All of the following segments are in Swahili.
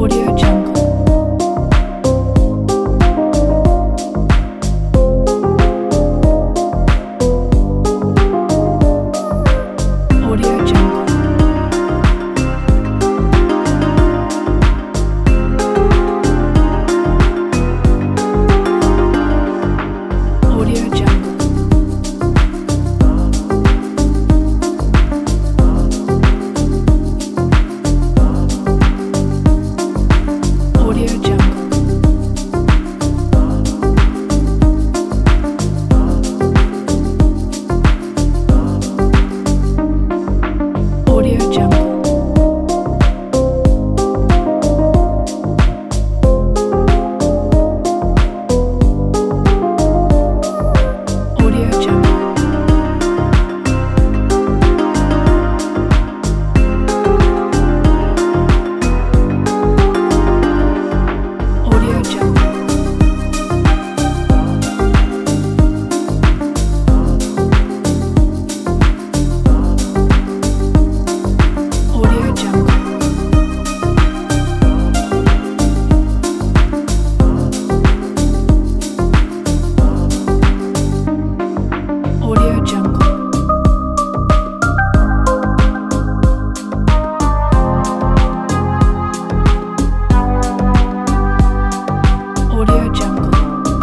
Audio Jungle. Audio Jungle. Audio Jungle. Audio Jungle. Audio Jungle. Audio Jungle. Audio Jungle. Audio Jungle. Audio Jungle. Audio Jungle.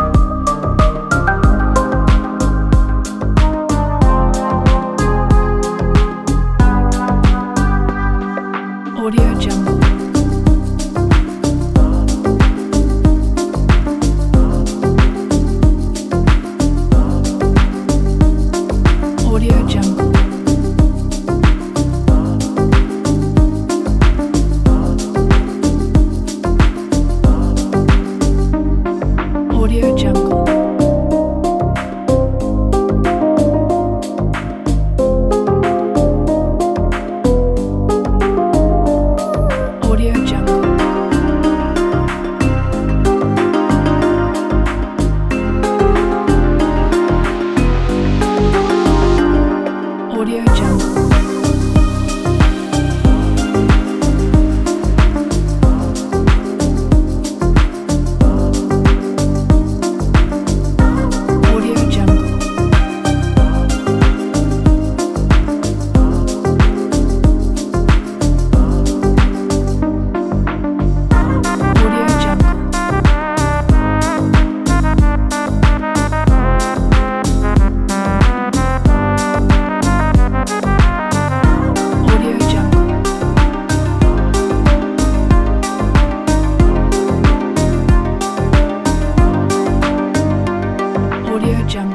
Audio Jungle. Audio Jungle. Audio Jungle. Audio Jungle. Audio Jungle. Audio Jungle. Audio Jungle. Audio Jungle. Audio Jungle.